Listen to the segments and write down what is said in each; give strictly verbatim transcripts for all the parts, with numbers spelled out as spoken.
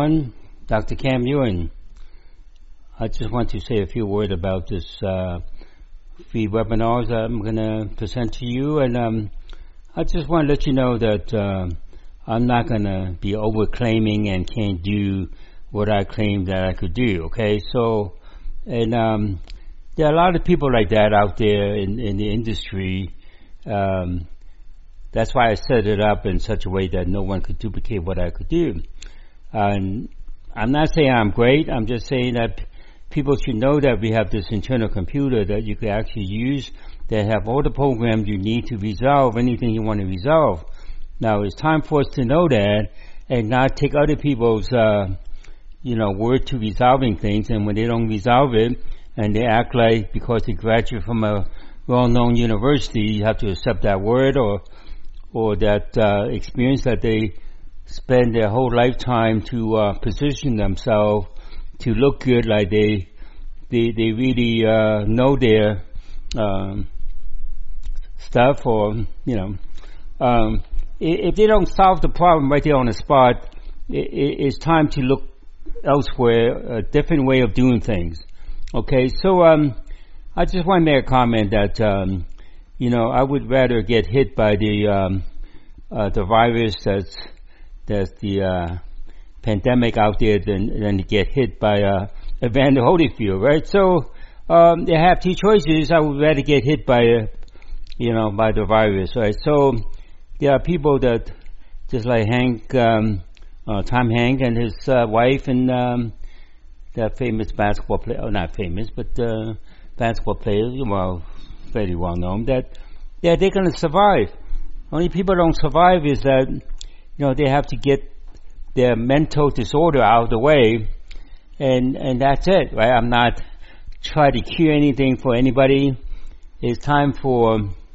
everyone. Doctor Cam Ewan. I just want to say a few words about this uh, free webinars that I'm going to present to you. And um, I just want to let you know that uh, I'm not going to be over-claiming and can't do what I claim that I could do, okay? So, and um, there are a lot of people like that out there in, in the industry. Um, that's why I set it up in such a way that no one could duplicate what I could do. And I'm not saying I'm great. I'm just saying that people should know that we have this internal computer that you could actually use that have all the programs you need to resolve anything you want to resolve. Now, it's time for us to know that and not take other people's, uh, you know, word to resolving things. And when they don't resolve it and they act like because they graduate from a well-known university, you have to accept that word or or that uh, experience that they spend their whole lifetime to uh, position themselves to look good, like they they they really uh, know their um, stuff, or you know, um, if they don't solve the problem right there on the spot, it, it's time to look elsewhere, a different way of doing things. Okay, so um, I just want to make a comment that um, you know, I would rather get hit by the um, uh, the virus that's that's the uh, pandemic out there than than to get hit by uh, Evander Holyfield, right? So um, they have two choices. I would rather get hit by uh, you know by the virus, right? So there are people that just like Hank, um, uh, Tom Hanks and his uh, wife, and um, that famous basketball player, oh, not famous, but uh, basketball player, well, very well known, that yeah, they're going to survive. Only people don't survive is that, you know, they have to get their mental disorder out of the way, and and that's it, right? I'm not trying to cure anything for anybody. It's time for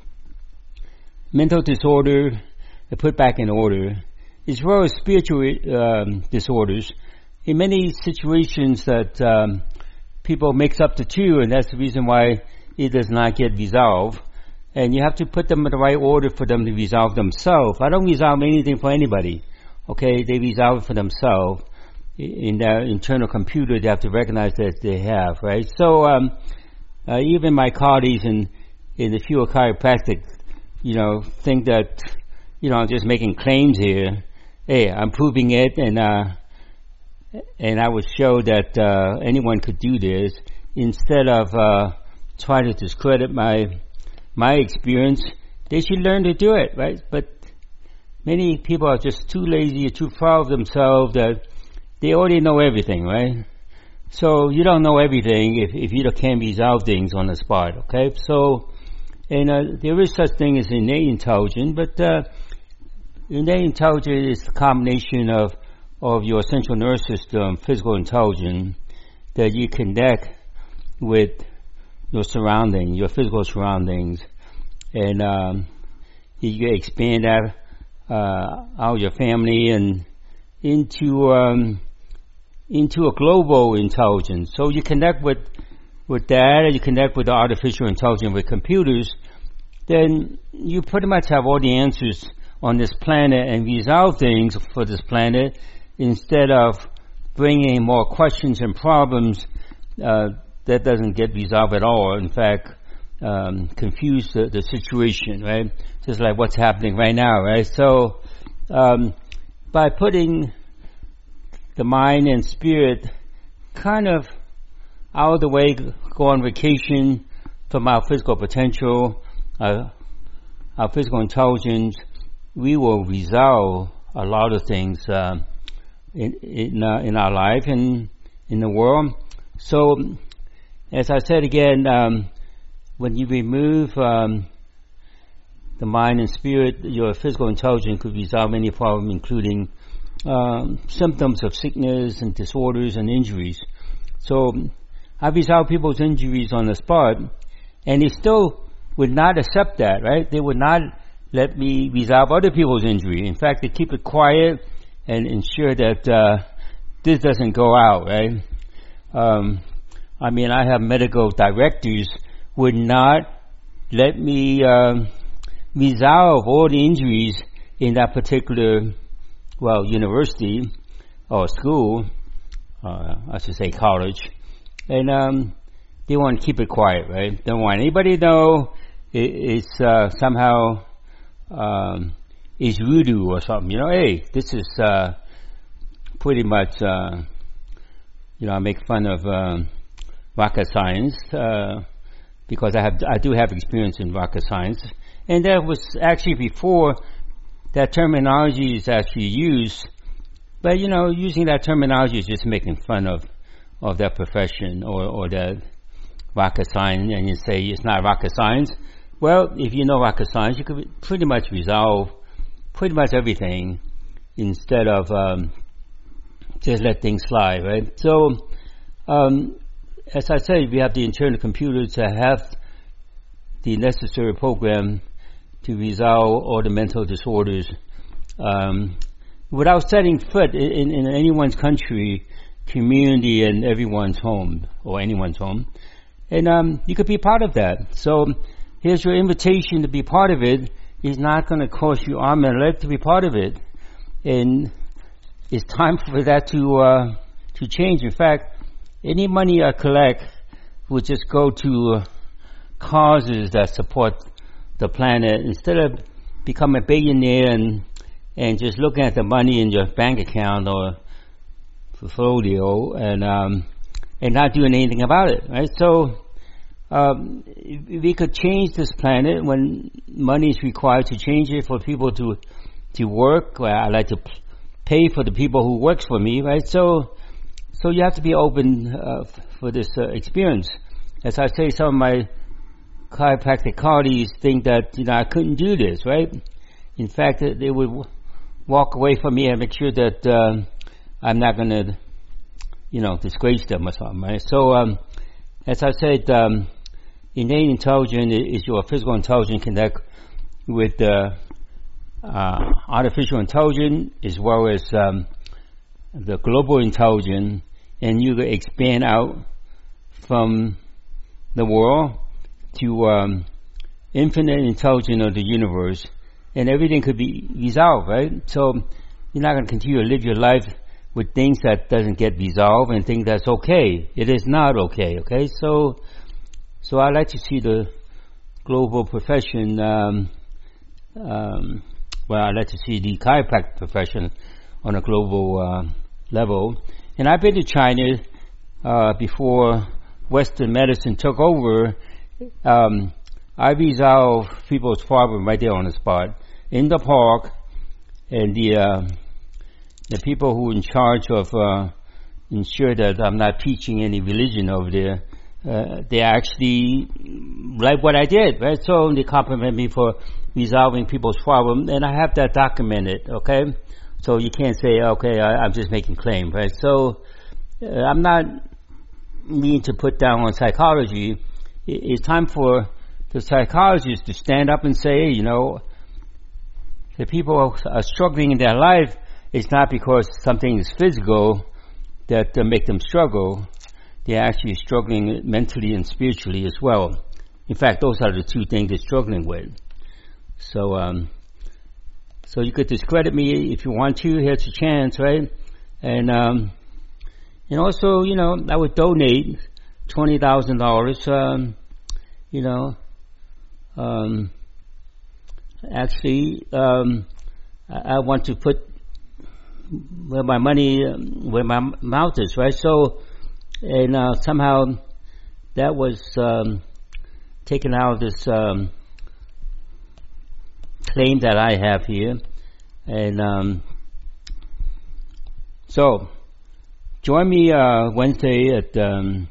mental disorder to put back in order, as well as spiritual um, disorders. In many situations that um, people mix up the two, and that's the reason why it does not get resolved. And you have to put them in the right order for them to resolve themselves. I don't resolve anything for anybody. Okay, they resolve it for themselves. In their internal computer, they have to recognize that they have, right? So um, uh, even my colleagues in, in the field of chiropractic, you know, think that, you know, I'm just making claims here. Hey, I'm proving it, and uh, and I would show that uh, anyone could do this instead of uh, trying to discredit my my experience. They should learn to do it, right? But many people are just too lazy or too proud of themselves that they already know everything, right? So you don't know everything if, if you can't resolve things on the spot, okay? So, and uh, there is such thing as innate intelligence, but uh, innate intelligence is a combination of, of your central nervous system, physical intelligence, that you connect with your surroundings, your physical surroundings, and um, you expand that uh, out of your family and into um, into a global intelligence. So you connect with with that, and you connect with the artificial intelligence with computers. Then you pretty much have all the answers on this planet and resolve things for this planet instead of bringing more questions and problems. Uh, that doesn't get resolved at all. In fact, um, confuse the, the situation, right? Just like what's happening right now, right? So, um, by putting the mind and spirit kind of out of the way, go on vacation from our physical potential, uh, our physical intelligence, we will resolve a lot of things uh, in in, uh, in our life and in the world. So, as I said again, um, when you remove um, the mind and spirit, your physical intelligence could resolve any problem, including um, symptoms of sickness and disorders and injuries. So I resolve people's injuries on the spot, and they still would not accept that, right? They would not let me resolve other people's injury. In fact, they keep it quiet and ensure that uh, this doesn't go out, right? Um, I mean, I have medical directors would not let me um, resolve all the injuries in that particular, well, university, or school, uh, I should say college, and um, they want to keep it quiet, right? Don't want anybody to know it, it's uh, somehow um, is voodoo or something. You know, hey, this is uh, pretty much, uh, you know, I make fun of um, rocket science uh, because I have I do have experience in rocket science, and that was actually before that terminology is actually used. But you know, using that terminology is just making fun of of that profession or or that rocket science, and you say it's not rocket science. Well, if you know rocket science, you could pretty much resolve pretty much everything instead of um, just let things slide, right? So, um, as I said, we have the internal computer to have the necessary program to resolve all the mental disorders um, without setting foot in, in anyone's country, community, and everyone's home or anyone's home. And um, you could be part of that. So here's your invitation to be part of it. It's not going to cost you arm and leg to be part of it. And it's time for that to uh, to change. In fact, any money I collect would just go to uh, causes that support the planet instead of becoming a billionaire and and just looking at the money in your bank account or portfolio and um, and not doing anything about it, right? So um, if we could change this planet when money is required to change it for people to to work. Well, I like to p- pay for the people who works for me, right? So so you have to be open uh, f- for this uh, experience. As I say, some of my chiropractic colleagues think that, you know, I couldn't do this, right? In fact, they would w- walk away from me and make sure that uh, I'm not going to, you know, disgrace them or something, right? So, um, as I said, um, innate intelligence is your physical intelligence connect with uh, uh, artificial intelligence as well as um, the global intelligence, and you expand out from the world to um, infinite intelligence of the universe, and everything could be resolved, right? So you're not going to continue to live your life with things that doesn't get resolved and think that's okay. It is not okay, okay? So so I like to see the global profession, um, um, well, I like to see the chiropractic profession on a global uh, level. And I've been to China uh, before Western medicine took over. Um, I resolve people's problem right there on the spot in the park, and the uh, the people who are in charge of uh, ensure that I'm not teaching any religion over there, uh, they actually like what I did, right? So they compliment me for resolving people's problem, and I have that documented, okay? So you can't say, okay, I, I'm just making claim, right? So uh, I'm not mean to put down on psychology. It's time for the psychologists to stand up and say, you know, the people are struggling in their life. It's not because something is physical that uh, make them struggle. They're actually struggling mentally and spiritually as well. In fact, those are the two things they're struggling with. So, um, so you could discredit me if you want to. Here's a chance, right? And um, and also, you know, I would donate twenty thousand dollars. Um, you know, um, actually, um, I, I want to put where my money, um, where my mouth is, right? So, and uh, somehow that was um, taken out of this um, claim that I have here, and um, so join me uh, Wednesday at um,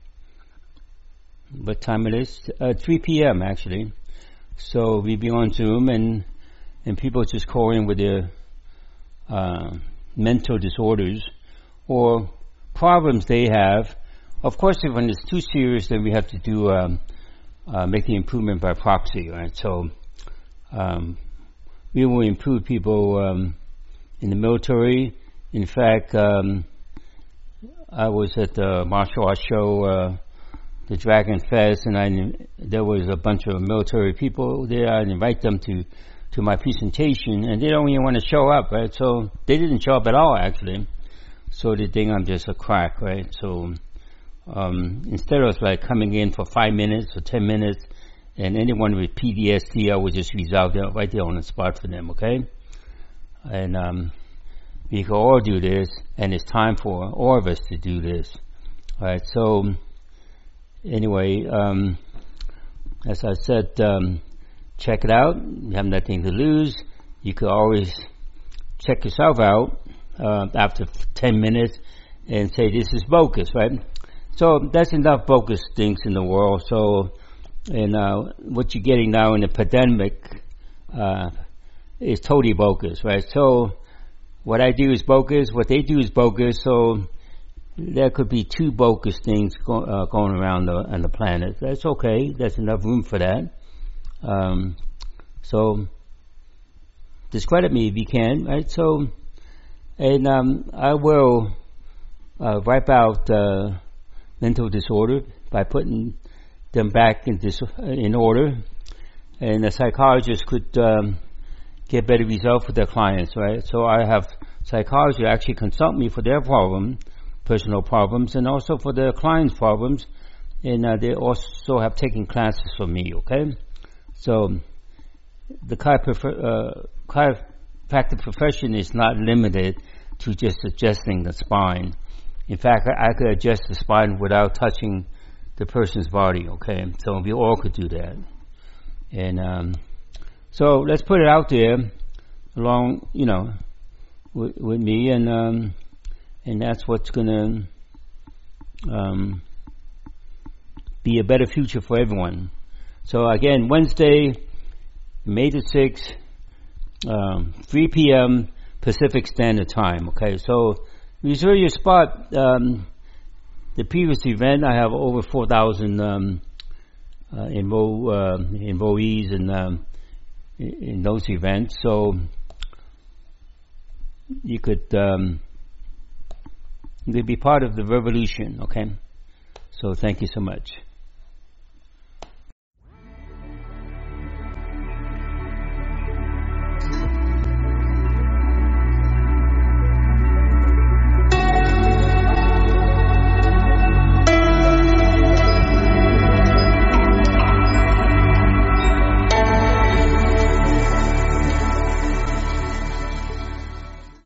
what time it is? Uh, three p.m. actually. So we'll be on Zoom, and and people just call in with their uh, mental disorders or problems they have. Of course, if when it's too serious, then we have to do um, uh, make the improvement by proxy, right? So um, we will improve people um, in the military. In fact, um, I was at the martial arts show, uh, the Dragon Fest, and I, there was a bunch of military people there. I invite them to, to my presentation, and they don't even want to show up, right? So they didn't show up at all, actually. so they think I'm just a crack, right? So um, instead of like coming in for five minutes or ten minutes, and anyone with P T S D, I would just resolve there right there on the spot for them, okay? And um, we can all do this, and it's time for all of us to do this. All right, so anyway, um, as I said, um, check it out. You have nothing to lose. You could always check yourself out uh, after ten minutes and say, this is bogus, right? So that's enough bogus things in the world. So, and uh, what you're getting now in the pandemic uh, is totally bogus, right? So what I do is bogus. What they do is bogus. So there could be two bogus things go, uh, going around the, on the planet. That's okay. There's enough room for that. Um, so discredit me if you can, right? So, and um, I will uh, wipe out uh, mental disorder by putting them back in, dis- in order, and the psychologist could um, get better results for their clients, right? So I have psychologists actually consult me for their problem, personal problems, and also for their clients' problems, and uh, they also have taken classes from me, okay? So the chiropractic uh, profession is not limited to just adjusting the spine. In fact, I, I could adjust the spine without touching the person's body, okay? So we all could do that. And um, so let's put it out there along, you know, with, with me, and um, and that's what's going to um, be a better future for everyone. So again, Wednesday, May the sixth, um, three p.m. Pacific Standard Time, okay? So reserve your spot. Um, the previous event, I have over four thousand um, uh, enroll, uh, enrollees in, um, in, in those events. So you could, um, you could be part of the revolution, okay? So thank you so much.